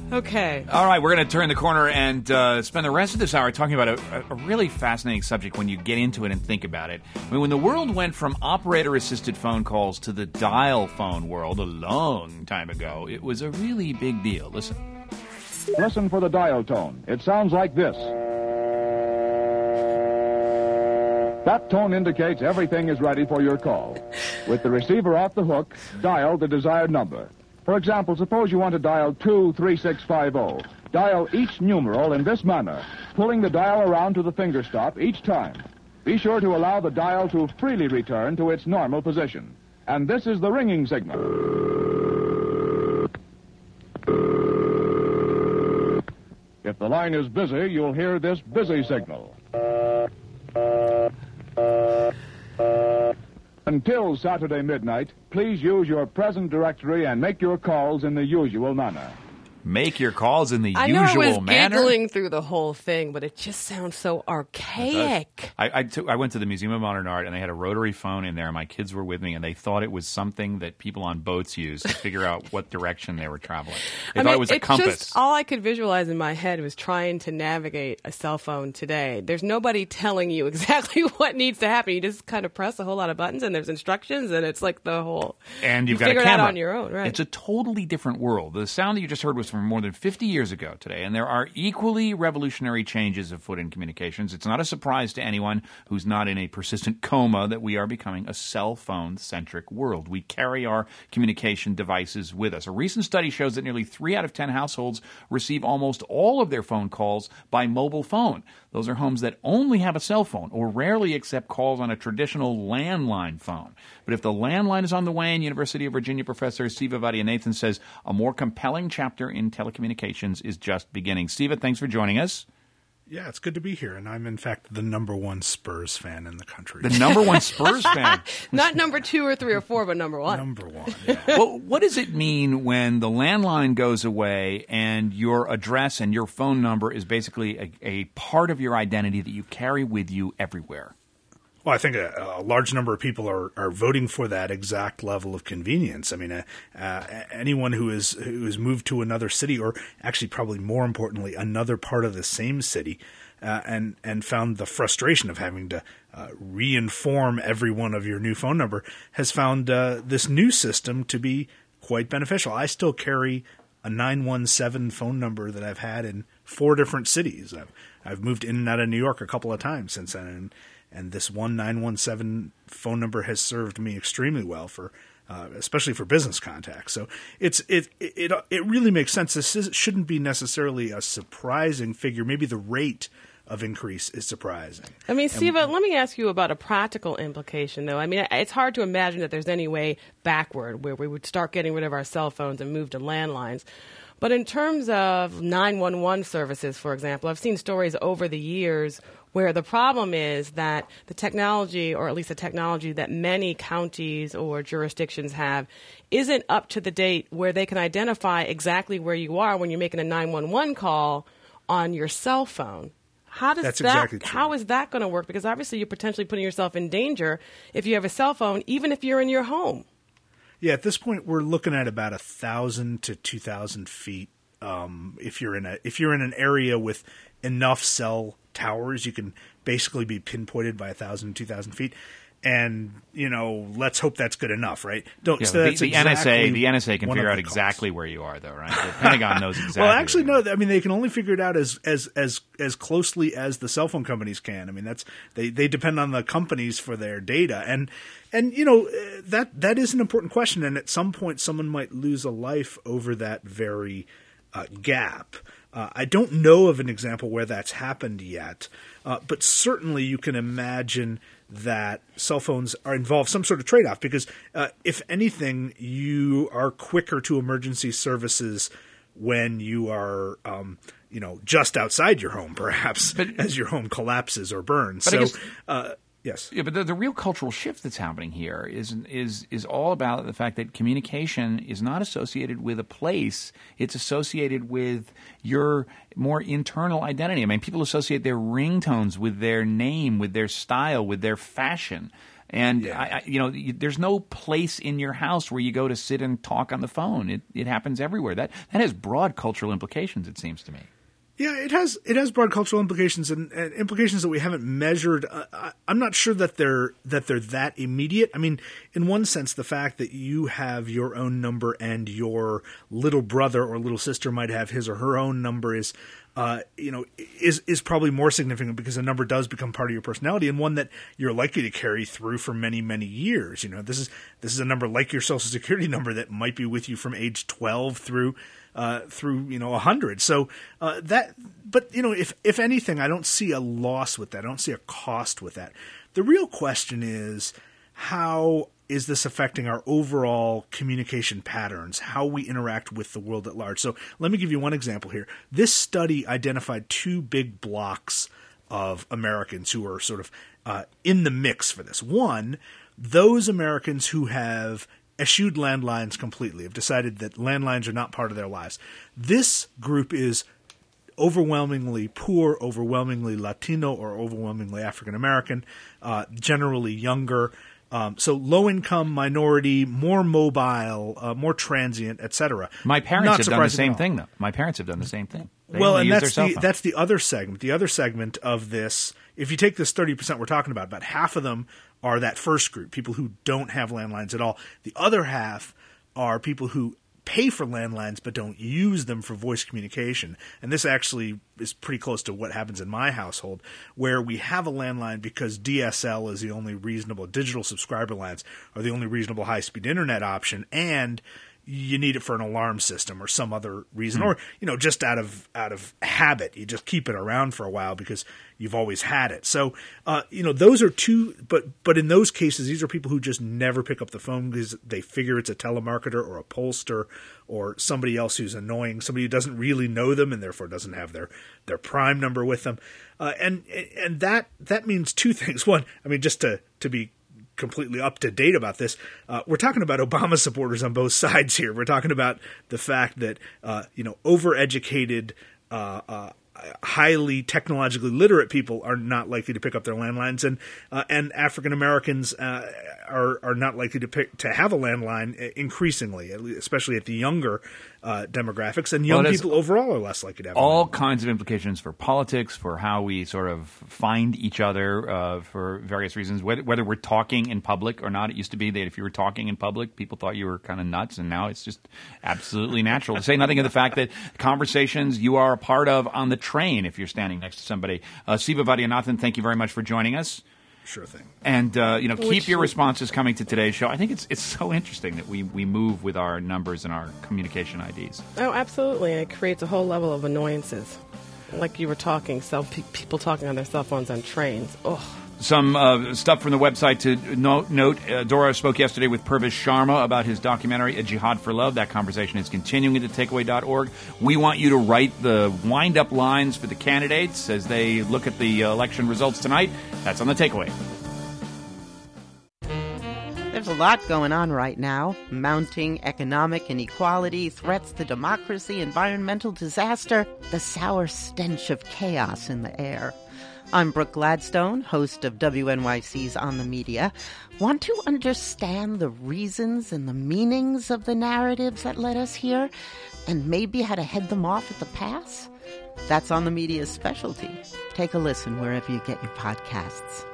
Okay. All right, we're going to turn the corner and spend the rest of this hour talking about a really fascinating subject when you get into it and think about it. I mean, when the world went from operator-assisted phone calls to the dial phone world a long time ago, it was a really big deal. Listen. Listen for the dial tone. It sounds like this. That tone indicates everything is ready for your call. With the receiver off the hook, dial the desired number. For example, suppose you want to dial 23650. Dial each numeral in this manner, pulling the dial around to the finger stop each time. Be sure to allow the dial to freely return to its normal position. And this is the ringing signal. If the line is busy, you'll hear this busy signal. Until Saturday midnight, please use your present directory and make your calls in the usual manner. Make your calls in the usual manner? I know I was giggling through the whole thing, but it just sounds so archaic. I went to the Museum of Modern Art, and they had a rotary phone in there. My kids were with me, and they thought it was something that people on boats use to figure out what direction they were traveling. They thought it was a compass. Just, all I could visualize in my head was trying to navigate a cell phone today. There's nobody telling you exactly what needs to happen. You just kind of press a whole lot of buttons, and there's instructions, and it's like the whole... And you've got figure a camera. it out on your own, right? It's a totally different world. The sound that you just heard was from more than 50 years ago today, and there are equally revolutionary changes afoot in communications. It's not a surprise to anyone who's not in a persistent coma that we are becoming a cell phone-centric world. We carry our communication devices with us. A recent study shows that nearly 3 out of 10 households receive almost all of their phone calls by mobile phone. Those are homes that only have a cell phone or rarely accept calls on a traditional landline phone. But if the landline is on the wane, University of Virginia professor Siva Vaidyanathan says a more compelling chapter in telecommunications is just beginning. Siva, thanks for joining us. Yeah, it's good to be here, and I'm, in fact, the number one Spurs fan in the country. The number one Spurs fan? Not number 2 or 3 or 4, but number 1. Number 1, yeah. Well, what does it mean when the landline goes away and your address and your phone number is basically a part of your identity that you carry with you everywhere? Well, I think a large number of people are voting for that exact level of convenience. I mean, anyone who is moved to another city, or actually probably more importantly, another part of the same city, and found the frustration of having to reinform everyone of your new phone number, has found this new system to be quite beneficial. I still carry a 917 phone number that I've had in 4 different cities. I've moved in and out of New York a couple of times since then, and this 917 phone number has served me extremely well for, especially for business contacts. So it really makes sense. This shouldn't be necessarily a surprising figure. Maybe the rate of increase is surprising. I mean, Siva, let me ask you about a practical implication, though. I mean, it's hard to imagine that there's any way backward where we would start getting rid of our cell phones and move to landlines. But in terms of 911 services, for example, I've seen stories over the years where the problem is that the technology, or at least the technology that many counties or jurisdictions have, isn't up to the date where they can identify exactly where you are when you're making a 911 call on your cell phone. Exactly true. How is that going to work? Because obviously you're potentially putting yourself in danger if you have a cell phone, even if you're in your home. Yeah, at this point we're looking at about 1,000 to 2,000 feet. If you're in an area with enough cell towers, you can basically be pinpointed by 1,000 to 2,000 feet. And, let's hope that's good enough, right? The NSA can figure out exactly where you are, though, right? The Pentagon knows exactly. Well, actually, no. I mean, they can only figure it out as closely as the cell phone companies can. I mean, they depend on the companies for their data, and that is an important question. And at some point, someone might lose a life over that very gap. I don't know of an example where that's happened yet, but certainly you can imagine that cell phones are involved some sort of trade-off, because if anything, you are quicker to emergency services when you are just outside your home, perhaps, as your home collapses or burns. Yes. Yeah, but the real cultural shift that's happening here is all about the fact that communication is not associated with a place. It's associated with your more internal identity. I mean, people associate their ringtones with their name, with their style, with their fashion. And, there's no place in your house where you go to sit and talk on the phone. It happens everywhere. That has broad cultural implications, it seems to me. Yeah, it has broad cultural implications and implications that we haven't measured. I'm not sure that they're that immediate. I mean, in one sense, the fact that you have your own number and your little brother or little sister might have his or her own number is probably more significant because a number does become part of your personality and one that you're likely to carry through for many, many years. This is a number like your Social Security number that might be with you from age 12 through 100. So if anything, I don't see a loss with that. I don't see a cost with that. The real question is, how is this affecting our overall communication patterns, how we interact with the world at large? So let me give you one example here. This study identified two big blocks of Americans who are sort of in the mix for this. One, those Americans who have eschewed landlines completely, have decided that landlines are not part of their lives. This group is overwhelmingly poor, overwhelmingly Latino, or overwhelmingly African American, generally younger. So low-income, minority, more mobile, more transient, etc. My parents have done the same thing, though. My parents have done the same thing. Well, and that's the other segment. The other segment of this, if you take this 30% we're talking about half of them are that first group, people who don't have landlines at all. The other half are people who pay for landlines but don't use them for voice communication. And this actually is pretty close to what happens in my household, where we have a landline because DSL is the only reasonable, digital subscriber lines are the only reasonable high-speed internet option, and you need it for an alarm system or some other reason, or just out of habit. You just keep it around for a while because you've always had it. So those are two. But in those cases, these are people who just never pick up the phone because they figure it's a telemarketer or a pollster or somebody else who's annoying, somebody who doesn't really know them and therefore doesn't have their prime number with them. And that means two things. One, I mean, just to be completely up to date about this, we're talking about Obama supporters on both sides here. We're talking about the fact that overeducated, highly technologically literate people are not likely to pick up their landlines, and African Americans are not likely to have a landline increasingly, especially at the younger demographics, and young people overall are less likely to have all kinds of implications for politics, for how we sort of find each other for various reasons, whether we're talking in public or not. It used to be that if you were talking in public, people thought you were kind of nuts, and now it's just absolutely natural. To say nothing of the fact that conversations you are a part of on the train if you're standing next to somebody. Siva Vaidyanathan, thank you very much for joining us. Sure thing. And, keep your responses coming to today's show. I think it's so interesting that we move with our numbers and our communication IDs. Oh, absolutely. And it creates a whole level of annoyances. Like you were talking, people talking on their cell phones on trains. Oh. Some stuff from the website to note. Dora spoke yesterday with Purvis Sharma about his documentary, A Jihad for Love. That conversation is continuing at thetakeaway.org. We want you to write the wind-up lines for the candidates as they look at the election results tonight. That's on The Takeaway. There's a lot going on right now. Mounting economic inequality, threats to democracy, environmental disaster, the sour stench of chaos in the air. I'm Brooke Gladstone, host of WNYC's On the Media. Want to understand the reasons and the meanings of the narratives that led us here, and maybe how to head them off at the pass? That's On the Media's specialty. Take a listen wherever you get your podcasts.